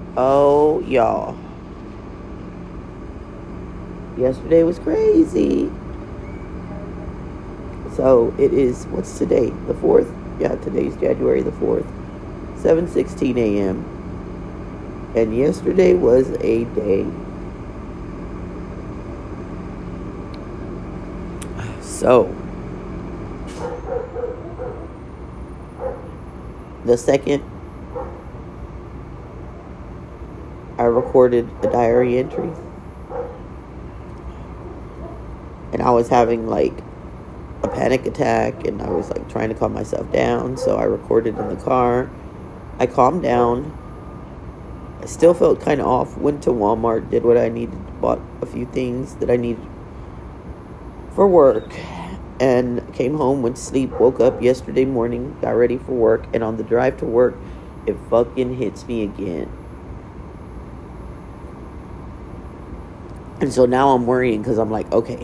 Oh, y'all. Yesterday was crazy. So it is, what's today? The 4th? Yeah, today's January the 4th. 7:16 a.m. And yesterday was a day. So, the second I recorded a diary entry, and I was having like a panic attack, and I was like trying to calm myself down, so I recorded in the car. I calmed down. I still felt kind of off. Went to Walmart, did what I needed, bought a few things that I needed for work, and came home, went to sleep, woke up yesterday morning, got ready for work, and on the drive to work, it fucking hits me again. And so now I'm worrying because I'm like, okay,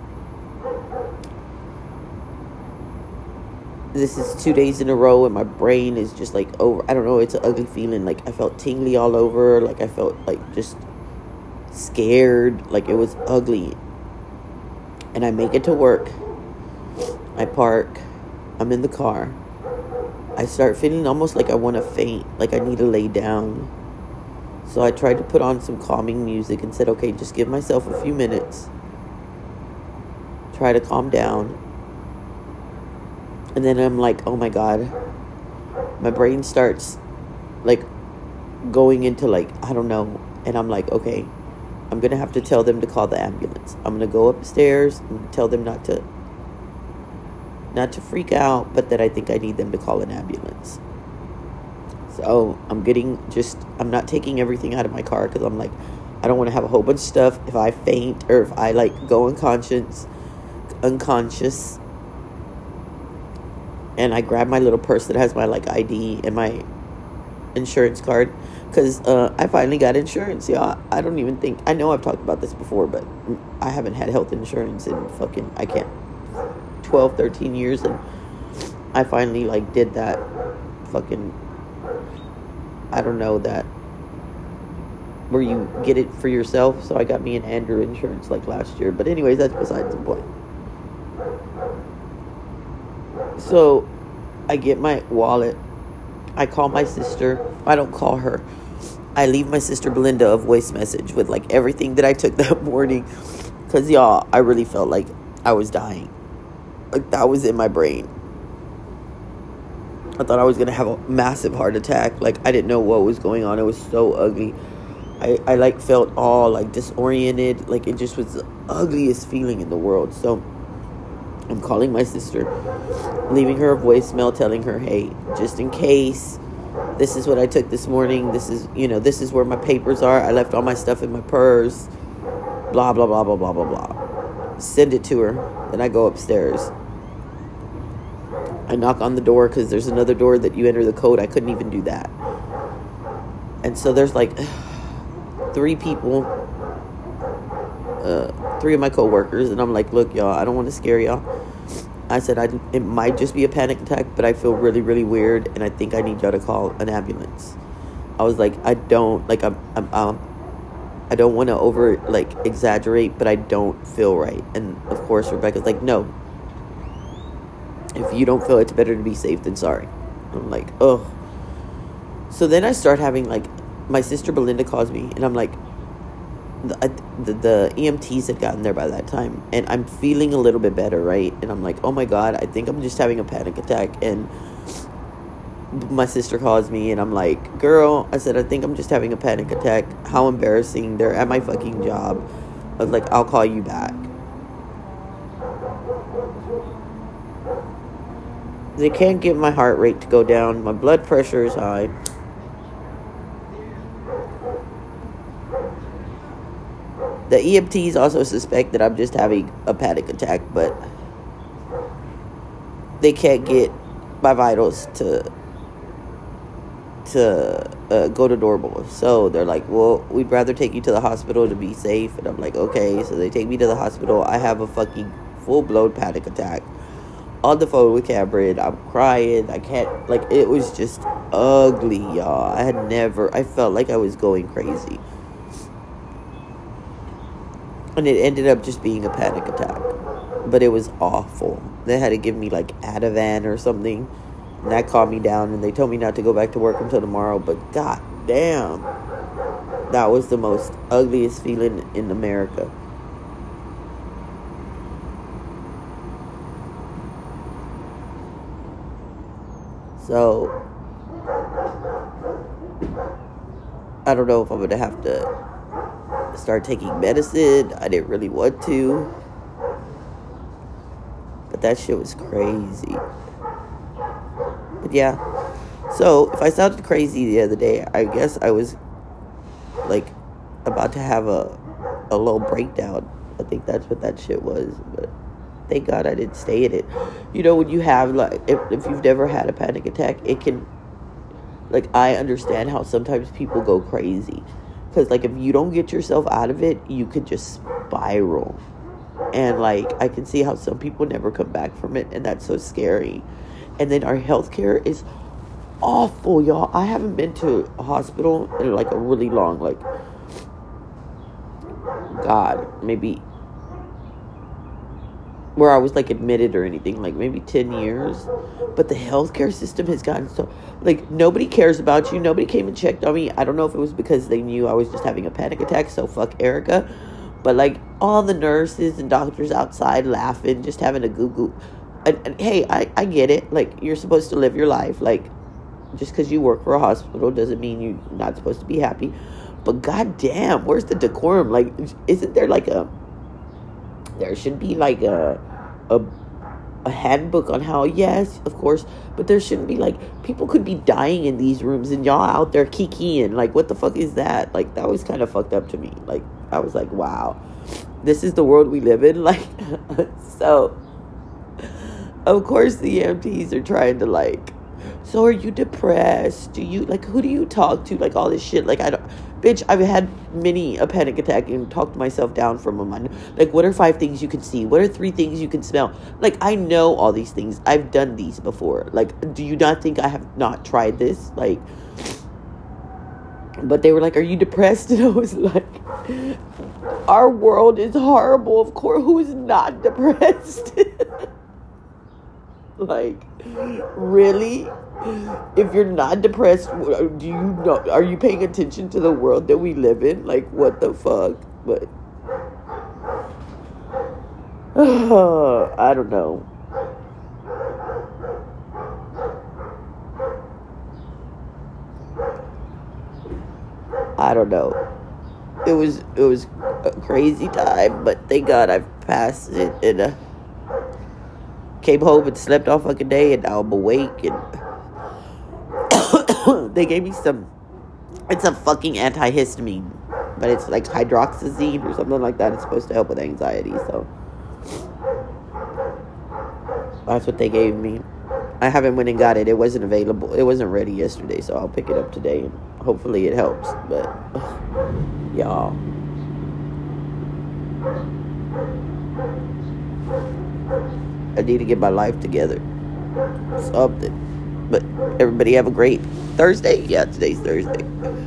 this is 2 days in a row and my brain is just like over. I don't know, it's an ugly feeling. Like I felt tingly all over. Like I felt like just scared. Like it was ugly. And I make it to work. I park. I'm in the car. I start feeling almost like I want to faint. Like I need to lay down. So I tried to put on some calming music and said, okay, just give myself a few minutes. Try to calm down. And then I'm like, oh my God. My brain starts like going into like, I don't know. And I'm like, okay, I'm going to have to tell them to call the ambulance. I'm going to go upstairs and tell them not to freak out, but that I think I need them to call an ambulance. So I'm not taking everything out of my car because I'm like, I don't want to have a whole bunch of stuff. If I faint or if I like go unconscious. And I grab my little purse that has my like ID and my insurance card. Because I finally got insurance, y'all. I don't even think, I know I've talked about this before, but I haven't had health insurance in 12, 13 years. And I finally like did that fucking, I don't know, that where you get it for yourself. So I got me an Andrew insurance like last year. But anyways, that's besides the point. So I get my wallet. I call my sister. I don't call her. I leave my sister Belinda a voice message with like everything that I took that morning. Because y'all, I really felt like I was dying. Like that was in my brain. I thought I was going to have a massive heart attack. Like I didn't know what was going on. It was so ugly. I like felt all like disoriented. Like it just was the ugliest feeling in the world. So I'm calling my sister, leaving her a voicemail telling her, hey, just in case, this is what I took this morning. This is where my papers are. I left all my stuff in my purse. Blah, blah, blah, blah, blah, blah, blah. Send it to her. Then I go upstairs. I knock on the door because there's another door that you enter the code. I couldn't even do that. And so there's like 3 people, 3 of my coworkers, and I'm like, look, y'all, I don't want to scare y'all. I said it might just be a panic attack, but I feel really, really weird, and I think I need y'all to call an ambulance. I was like, I don't want to over like exaggerate, but I don't feel right. And of course, Rebecca's like, no. If you don't feel it's better to be safe than sorry. I'm like, oh. So then I start having like, my sister Belinda calls me, and I'm like, the EMTs had gotten there by that time, and I'm feeling a little bit better, right? And I'm like, oh my God, I think I'm just having a panic attack. And my sister calls me, and I'm like, girl, I said, I think I'm just having a panic attack. How embarrassing. They're at my fucking job. I was like, I'll call you back. They can't get my heart rate to go down. My blood pressure is high. The EMTs also suspect that I'm just having a panic attack, but they can't get my vitals to go to normal. So they're like, well, we'd rather take you to the hospital to be safe. And I'm like, okay. So they take me to the hospital. I have a fucking full-blown panic attack. on the phone with Cameron. I'm crying. I can't, like, it was just ugly, y'all. I felt like I was going crazy. And it ended up just being a panic attack. But it was awful. They had to give me, like, Ativan or something. And that calmed me down. And they told me not to go back to work until tomorrow. But god damn. That was the most ugliest feeling in America. So, I don't know if I'm going to have to start taking medicine. I didn't really want to. But that shit was crazy. But yeah. So, if I sounded crazy the other day, I guess I was, like, about to have a little breakdown. I think that's what that shit was. But thank God I didn't stay in it. You know, when you have, like, if you've never had a panic attack, it can, like, I understand how sometimes people go crazy. Because, like, if you don't get yourself out of it, you could just spiral. And, like, I can see how some people never come back from it. And that's so scary. And then our healthcare is awful, y'all. I haven't been to a hospital in, like, a really long, like, God, maybe, where I was, like, admitted or anything, like, maybe 10 years. But the healthcare system has gotten so, like, nobody cares about you. Nobody came and checked on me. I don't know if it was because they knew I was just having a panic attack, so fuck Erica. But, like, all the nurses and doctors outside laughing, just having a goo-goo. And hey, I get it. Like, you're supposed to live your life. Like, just because you work for a hospital doesn't mean you're not supposed to be happy. But goddamn, where's the decorum? Like, isn't there, like, there should be, like, a handbook on how, yes, of course, but there shouldn't be, like, people could be dying in these rooms and y'all out there kikiing. Like, what the fuck is that? Like, that was kind of fucked up to me. Like, I was like, wow, this is the world we live in. Like, so, of course, the EMTs are trying to, like, so are you depressed? Do you, like, who do you talk to? Like, all this shit. Like, I don't, bitch, I've had many a panic attack and talked myself down from a mind. Like, what are 5 things you can see? What are 3 things you can smell? Like, I know all these things. I've done these before. Like, do you not think I have not tried this? Like, but they were like, are you depressed? And I was like, our world is horrible. Of course, who is not depressed? Like, really? If you're not depressed, do you know, are you paying attention to the world that we live in? Like, what the fuck? But I don't know. I don't know. It was a crazy time, but thank God I've passed it, and came home and slept all fucking day, and now I'm awake, and they gave me it's a fucking antihistamine, but it's like hydroxyzine or something like that. It's supposed to help with anxiety, so that's what they gave me. I haven't went and got it. It wasn't available. It wasn't ready yesterday, so I'll pick it up today, and hopefully it helps, but y'all, I need to get my life together. Something. But everybody have a great Thursday. Yeah, today's Thursday.